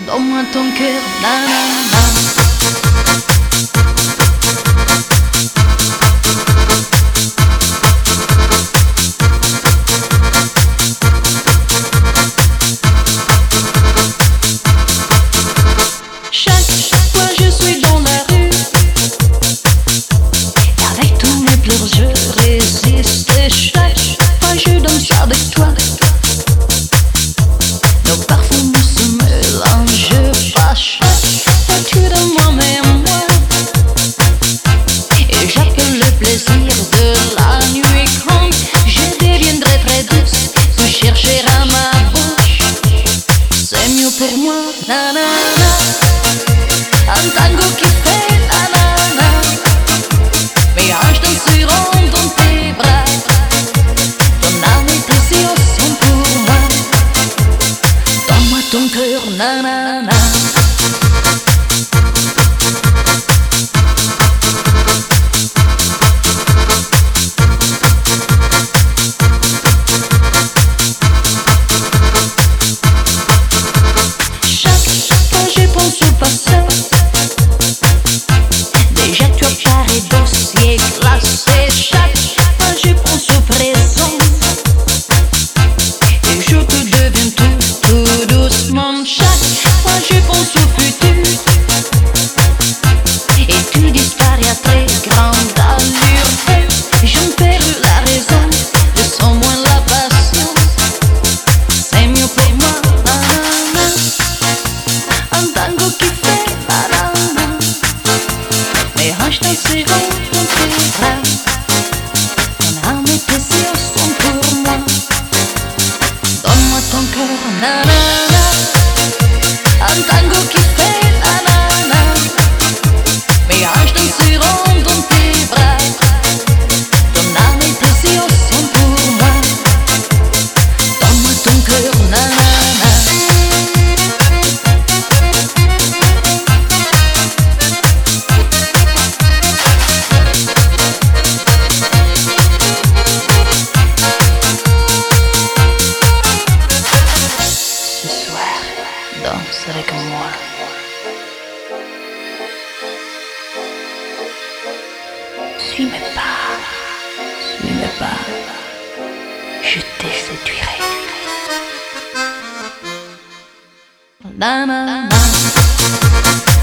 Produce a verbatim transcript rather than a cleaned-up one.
Donne-moi ton cœur, nanana. Chaque fois je suis dans la rue, avec tous mes pleurs je résiste. Et chaque fois je danse avec toi, nos parfums se mélangent pas. Chaque fois tu donnes moi même moi, et j'appelle le plaisir de la nuit. Quand je deviendrai très douce, tu chercheras ma bouche. C'est mieux pour moi, nanana. Un tango qui fait nanana, mes hanches danseront dans tes bras. Ton âme et tes yeux sont pour moi. Donne-moi ton cœur, nanana. Chaque fois je pense au passé, déjà tu apparais dossier classé. Chaque fois je pense au présent, et je te deviens tout, tout doucement. Chaque fois je pense au futur, et tu disparais à très grande allure. J'en perds la raison, je sens moins la patience. C'est mieux pour moi, nanana. Un tango qui fait nanana, mes hanches danseront dans tes bras. Ton âme et tes yeux sont pour moi. Donne-moi ton cœur, nanana. Un tango qui fait nanana, mes hanches danseront dans tes bras. Ton âme et tes yeux sont pour moi. Donne-moi ton cœur, nanana. Ce soir, danse avec moi. Suis mes pas, suis mes pas, je te séduirai. Nanana.